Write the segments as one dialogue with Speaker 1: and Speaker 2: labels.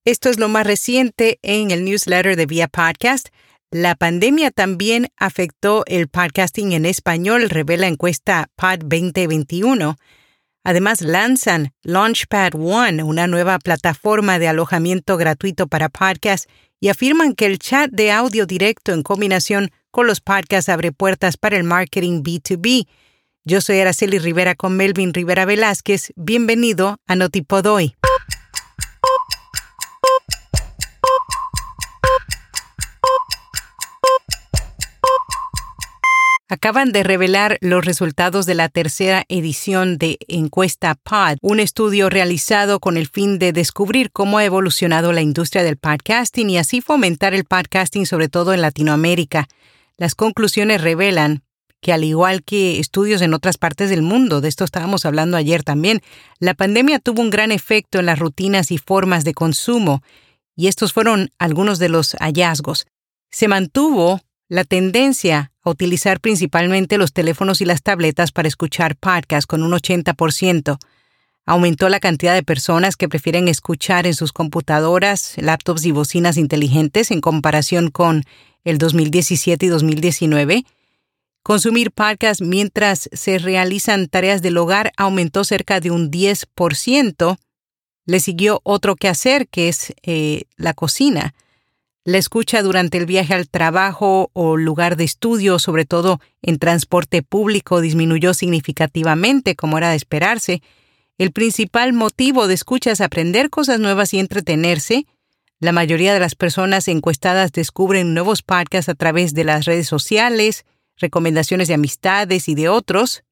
Speaker 1: Esto es lo más reciente en el newsletter de Vía Podcast. La pandemia también afectó el podcasting en español, revela encuesta Pod 2021. Además, lanzan Launchpad One, una nueva plataforma de alojamiento gratuito para podcasts, y afirman que el chat de audio directo en combinación con los podcasts abre puertas para el marketing B2B. Yo soy Araceli Rivera con Melvin Rivera Velázquez. Bienvenido a Notipod hoy. Acaban de revelar los resultados de la tercera edición de Encuesta Pod, un estudio realizado con el fin de descubrir cómo ha evolucionado la industria del podcasting y así fomentar el podcasting, sobre todo en Latinoamérica. Las conclusiones revelan que, al igual que estudios en otras partes del mundo, de esto estábamos hablando ayer también, la pandemia tuvo un gran efecto en las rutinas y formas de consumo, y estos fueron algunos de los hallazgos. Se mantuvo la tendencia a utilizar principalmente los teléfonos y las tabletas para escuchar podcasts con un 80%. Aumentó la cantidad de personas que prefieren escuchar en sus computadoras, laptops y bocinas inteligentes en comparación con el 2017 y 2019. Consumir podcasts mientras se realizan tareas del hogar aumentó cerca de un 10%. Le siguió otro quehacer, que es la cocina. La escucha durante el viaje al trabajo o lugar de estudio, sobre todo en transporte público, disminuyó significativamente, como era de esperarse. El principal motivo de escucha es aprender cosas nuevas y entretenerse. La mayoría de las personas encuestadas descubren nuevos podcasts a través de las redes sociales, recomendaciones de amistades y de otros.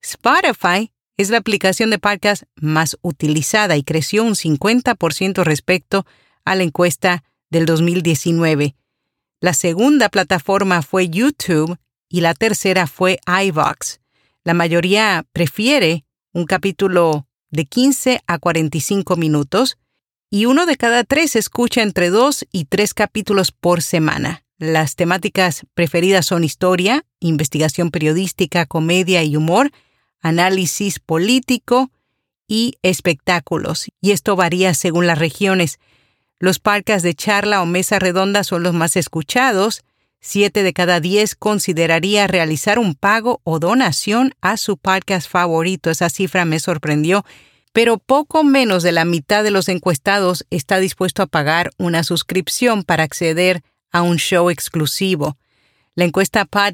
Speaker 1: Spotify es la aplicación de podcast más utilizada y creció un 50% respecto a la encuesta del 2019. La segunda plataforma fue YouTube y la tercera fue iVoox. La mayoría prefiere un capítulo de 15 a 45 minutos y 1 de cada 3 escucha entre 2 y 3 capítulos por semana. Las temáticas preferidas son historia, investigación periodística, comedia y humor, análisis político y espectáculos. Y esto varía según las regiones. Los podcasts de charla o mesa redonda son los más escuchados. 7 de cada 10 consideraría realizar un pago o donación a su podcast favorito. Esa cifra me sorprendió, pero poco menos de la mitad de los encuestados está dispuesto a pagar una suscripción para acceder a un show exclusivo. La encuesta Pod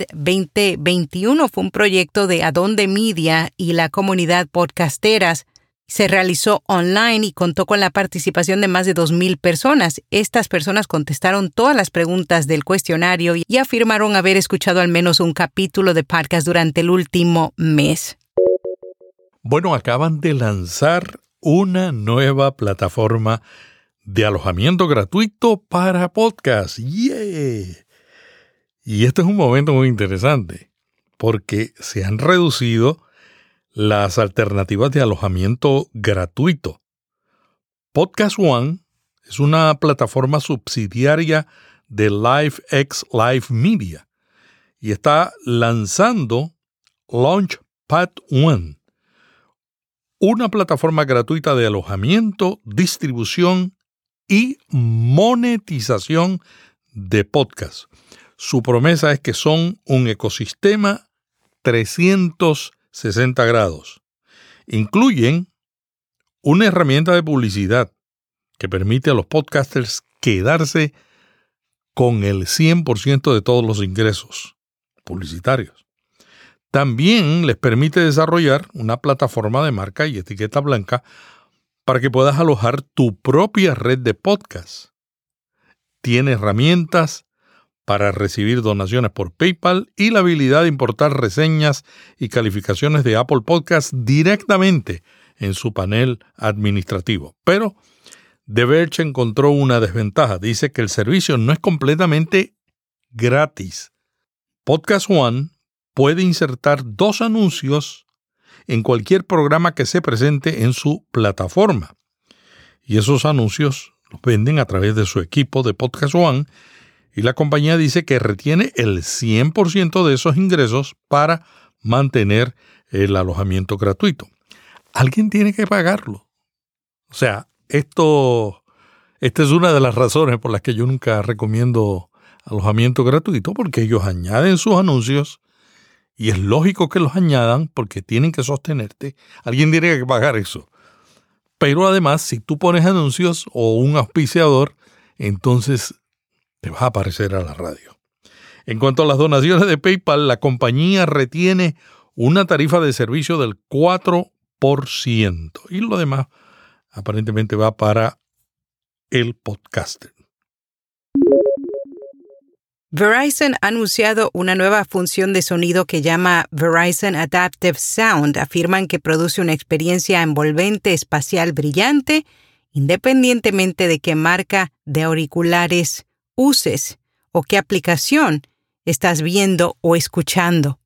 Speaker 1: 2021 fue un proyecto de Adonde Media y la comunidad podcasteras. Se realizó online y contó con la participación de más de 2,000 personas. Estas personas contestaron todas las preguntas del cuestionario y afirmaron haber escuchado al menos un capítulo de podcast durante el último mes.
Speaker 2: Bueno, acaban de lanzar una nueva plataforma de alojamiento gratuito para podcast. ¡Yeah! Y este es un momento muy interesante porque se han reducido las alternativas de alojamiento gratuito. Podcast One es una plataforma subsidiaria de LiveX Live Media y está lanzando Launchpad One, una plataforma gratuita de alojamiento, distribución y monetización de podcast. Su promesa es que son un ecosistema 360 grados. Incluyen una herramienta de publicidad que permite a los podcasters quedarse con el 100% de todos los ingresos publicitarios. También les permite desarrollar una plataforma de marca y etiqueta blanca para que puedas alojar tu propia red de podcasts. Tiene herramientas para recibir donaciones por PayPal y la habilidad de importar reseñas y calificaciones de Apple Podcasts directamente en su panel administrativo. Pero The Verge encontró una desventaja. Dice que el servicio no es completamente gratis. Podcast One puede insertar 2 anuncios en cualquier programa que se presente en su plataforma. Y esos anuncios los venden a través de su equipo de Podcast One y la compañía dice que retiene el 100% de esos ingresos para mantener el alojamiento gratuito. Alguien tiene que pagarlo. O sea, esto Esta es una de las razones por las que yo nunca recomiendo alojamiento gratuito, porque ellos añaden sus anuncios y es lógico que los añadan porque tienen que sostenerte. Alguien tiene que pagar eso. Pero además, si tú pones anuncios o un auspiciador, entonces te vas a aparecer a la radio. En cuanto a las donaciones de PayPal, la compañía retiene una tarifa de servicio del 4% y lo demás aparentemente va para el podcaster.
Speaker 1: Verizon ha anunciado una nueva función de sonido que llama Verizon Adaptive Sound. Afirman que produce una experiencia envolvente espacial brillante, independientemente de qué marca de auriculares uses o qué aplicación estás viendo o escuchando.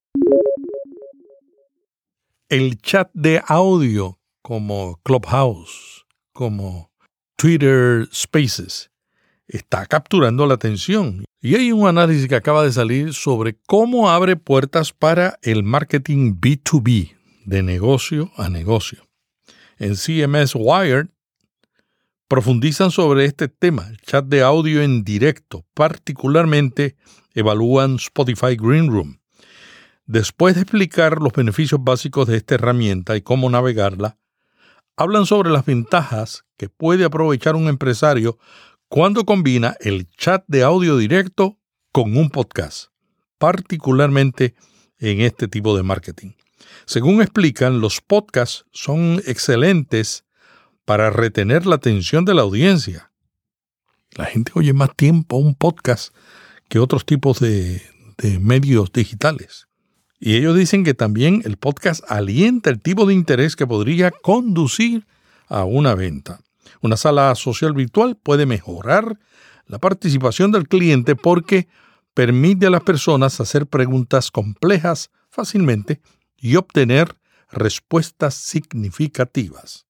Speaker 2: El chat de audio como Clubhouse, como Twitter Spaces, está capturando la atención. Y hay un análisis que acaba de salir sobre cómo abre puertas para el marketing B2B, de negocio a negocio. En CMS Wired profundizan sobre este tema, el chat de audio en directo. Particularmente evalúan Spotify Green Room. Después de explicar los beneficios básicos de esta herramienta y cómo navegarla, hablan sobre las ventajas que puede aprovechar un empresario cuando combina el chat de audio directo con un podcast, particularmente en este tipo de marketing. Según explican, los podcasts son excelentes para retener la atención de la audiencia. La gente oye más tiempo un podcast que otros tipos de medios digitales. Y ellos dicen que también el podcast alienta el tipo de interés que podría conducir a una venta. Una sala social virtual puede mejorar la participación del cliente porque permite a las personas hacer preguntas complejas fácilmente y obtener respuestas significativas.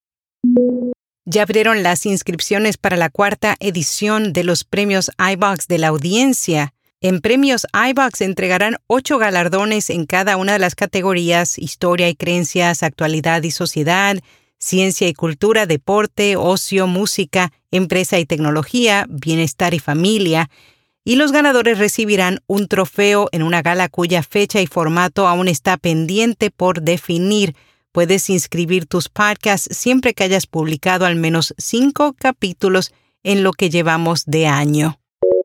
Speaker 1: Ya abrieron las inscripciones para la 4ª edición de los premios iVox de la audiencia. En premios iVox entregarán 8 galardones en cada una de las categorías: historia y creencias, actualidad y sociedad, ciencia y cultura, deporte, ocio, música, empresa y tecnología, bienestar y familia. Y los ganadores recibirán un trofeo en una gala cuya fecha y formato aún está pendiente por definir. Puedes inscribir tus podcasts siempre que hayas publicado al menos 5 capítulos en lo que llevamos de año.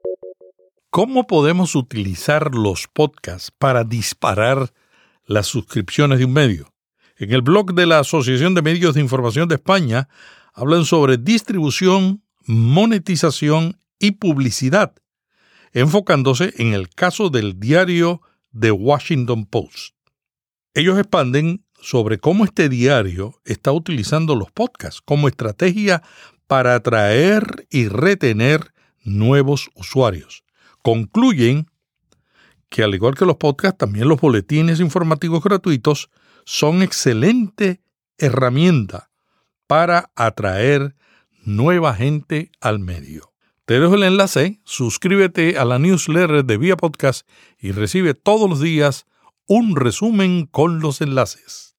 Speaker 2: ¿Cómo podemos utilizar los podcasts para disparar las suscripciones de un medio? En el blog de la Asociación de Medios de Información de España hablan sobre distribución, monetización y publicidad, enfocándose en el caso del diario The Washington Post. Ellos expanden sobre cómo este diario está utilizando los podcasts como estrategia para atraer y retener nuevos usuarios. Concluyen que, al igual que los podcasts, también los boletines informativos gratuitos son excelente herramienta para atraer nueva gente al medio. Te dejo el enlace, suscríbete a la newsletter de Vía Podcast y recibe todos los días un resumen con los enlaces.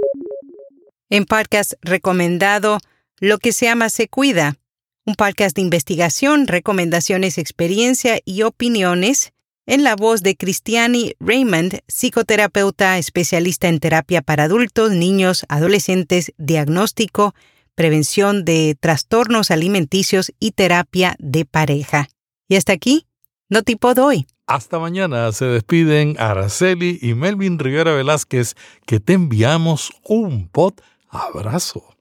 Speaker 1: En podcast recomendado, Lo que se ama se cuida. Un podcast de investigación, recomendaciones, experiencia y opiniones en la voz de Cristiani Raymond, psicoterapeuta especialista en terapia para adultos, niños, adolescentes, diagnóstico, prevención de trastornos alimenticios y terapia de pareja. Y hasta aquí, No Tipo Doy.
Speaker 2: Hasta mañana. Se despiden Araceli y Melvin Rivera Velázquez, que te enviamos un pod abrazo.